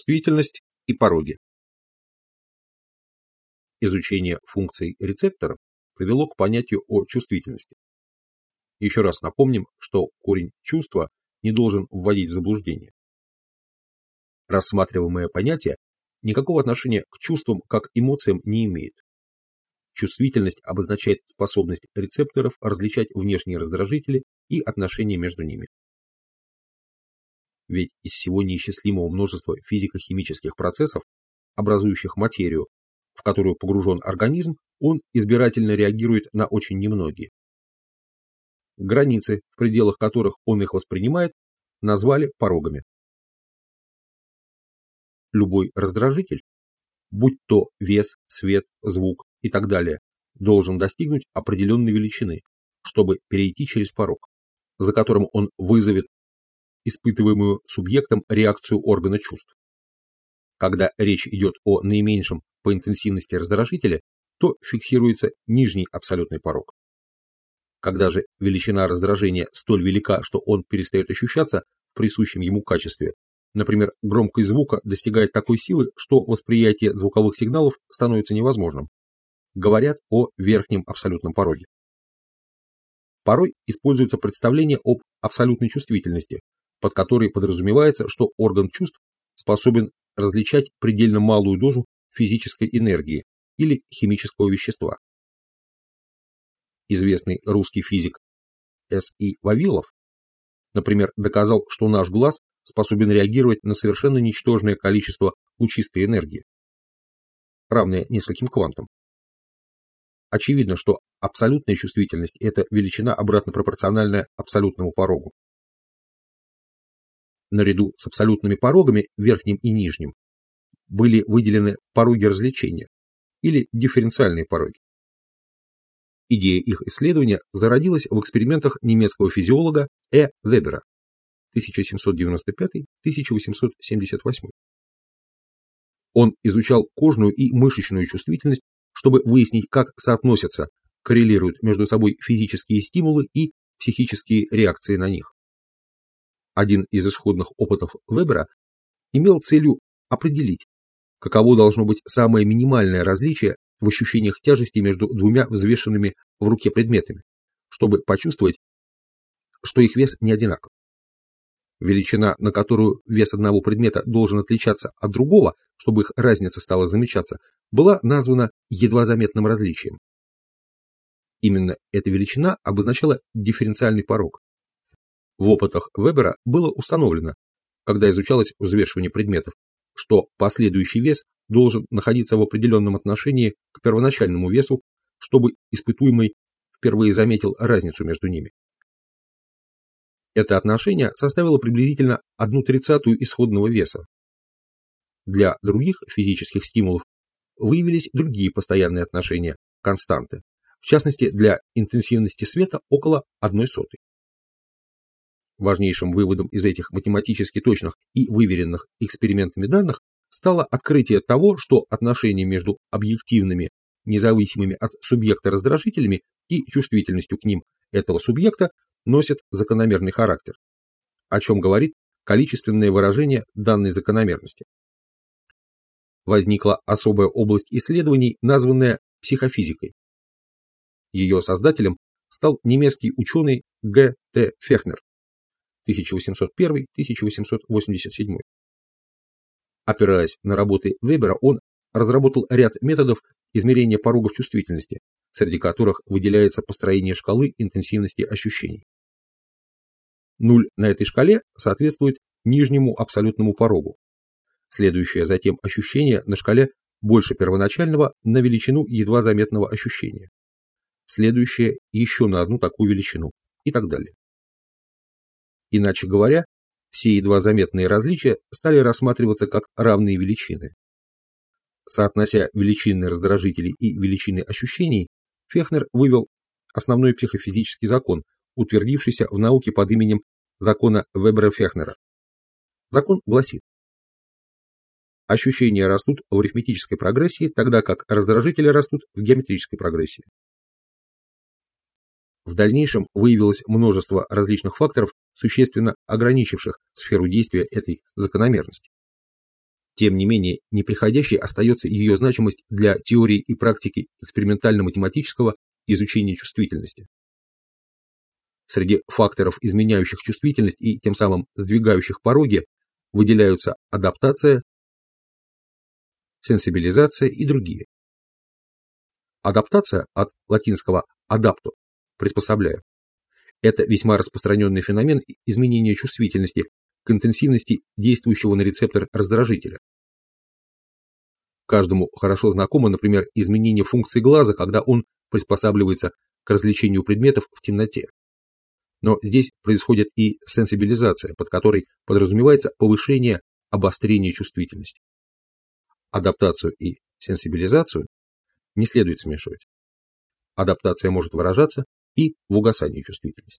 Чувствительность и пороги. Изучение функций рецепторов привело к понятию о чувствительности. Еще раз напомним, что корень чувства не должен вводить в заблуждение. Рассматриваемое понятие никакого отношения к чувствам как эмоциям не имеет. Чувствительность обозначает способность рецепторов различать внешние раздражители и отношения между ними. Ведь из всего неисчислимого множества физико-химических процессов, образующих материю, в которую погружен организм, он избирательно реагирует на очень немногие. Границы, в пределах которых он их воспринимает, назвали порогами. Любой раздражитель, будь то вес, свет, звук и так далее, должен достигнуть определенной величины, чтобы перейти через порог, за которым он вызовет испытываемую субъектом реакцию органа чувств. Когда речь идет о наименьшем по интенсивности раздражителе, то фиксируется нижний абсолютный порог. Когда же величина раздражения столь велика, что он перестает ощущаться в присущем ему качестве, например, громкость звука достигает такой силы, что восприятие звуковых сигналов становится невозможным, говорят о верхнем абсолютном пороге. Порой используется представление об абсолютной чувствительности, под которой подразумевается, что орган чувств способен различать предельно малую дозу физической энергии или химического вещества. Известный русский физик С.И. Вавилов, например, доказал, что наш глаз способен реагировать на совершенно ничтожное количество лучистой энергии, равное нескольким квантам. Очевидно, что абсолютная чувствительность – это величина обратно пропорциональная абсолютному порогу. Наряду с абсолютными порогами, верхним и нижним, были выделены пороги развлечения или дифференциальные пороги. Идея их исследования зародилась в экспериментах немецкого физиолога Э. Вебера 1795-1878. Он изучал кожную и мышечную чувствительность, чтобы выяснить, как соотносятся, коррелируют между собой физические стимулы и психические реакции на них. Один из исходных опытов Вебера имел целью определить, каково должно быть самое минимальное различие в ощущениях тяжести между двумя взвешенными в руке предметами, чтобы почувствовать, что их вес не одинаков. Величина, на которую вес одного предмета должен отличаться от другого, чтобы их разница стала замечаться, была названа едва заметным различием. Именно эта величина обозначала дифференциальный порог. В опытах Вебера было установлено, когда изучалось взвешивание предметов, что последующий вес должен находиться в определенном отношении к первоначальному весу, чтобы испытуемый впервые заметил разницу между ними. Это отношение составило приблизительно 1/30 исходного веса. Для других физических стимулов выявились другие постоянные отношения, константы, в частности для интенсивности света около 1/100. Важнейшим выводом из этих математически точных и выверенных экспериментами данных стало открытие того, что отношения между объективными, независимыми от субъекта раздражителями и чувствительностью к ним этого субъекта носят закономерный характер, о чем говорит количественное выражение данной закономерности. Возникла особая область исследований, названная психофизикой. Ее создателем стал немецкий ученый Г. Т. Фехнер 1801-1887. Опираясь на работы Вебера, он разработал ряд методов измерения порогов чувствительности, среди которых выделяется построение шкалы интенсивности ощущений. 0 на этой шкале соответствует нижнему абсолютному порогу. Следующее затем ощущение на шкале больше первоначального на величину едва заметного ощущения. Следующее еще на одну такую величину и так далее. Иначе говоря, все едва заметные различия стали рассматриваться как равные величины. Соотнося величины раздражителей и величины ощущений, Фехнер вывел основной психофизический закон, утвердившийся в науке под именем закона Вебера-Фехнера. Закон гласит: ощущения растут в арифметической прогрессии, тогда как раздражители растут в геометрической прогрессии. В дальнейшем выявилось множество различных факторов, существенно ограничивших сферу действия этой закономерности. Тем не менее, непреходящей остается ее значимость для теории и практики экспериментально-математического изучения чувствительности. Среди факторов, изменяющих чувствительность и тем самым сдвигающих пороги, выделяются адаптация, сенсибилизация и другие. Адаптация от латинского adapto – приспособляя. Это весьма распространенный феномен изменения чувствительности к интенсивности действующего на рецептор раздражителя. Каждому хорошо знакомо, например, изменение функции глаза, когда он приспосабливается к различению предметов в темноте. Но здесь происходит и сенсибилизация, под которой подразумевается повышение обострения чувствительности. Адаптацию и сенсибилизацию не следует смешивать. Адаптация может выражаться и в угасании чувствительности.